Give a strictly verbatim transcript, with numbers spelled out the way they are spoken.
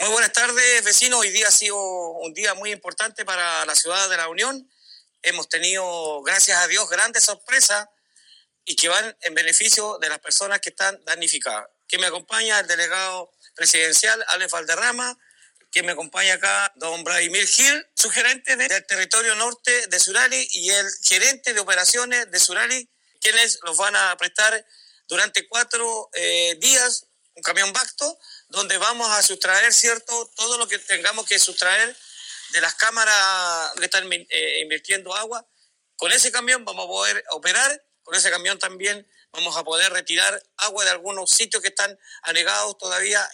Muy buenas tardes, vecinos. Hoy día ha sido un día muy importante para la ciudad de La Unión. Hemos tenido, gracias a Dios, grandes sorpresas y que van en beneficio de las personas que están damnificadas. Que me acompaña el delegado presidencial, Alex Valderrama, que me acompaña acá, don Vladimir Gil, su gerente del territorio norte de Suralí y el gerente de operaciones de Suralí, quienes nos van a prestar durante cuatro eh, días un camión Bacto, donde vamos a sustraer, ¿cierto?, todo lo que tengamos que sustraer de las cámaras que están eh, invirtiendo agua. Con ese camión vamos a poder operar, con ese camión también vamos a poder retirar agua de algunos sitios que están anegados todavía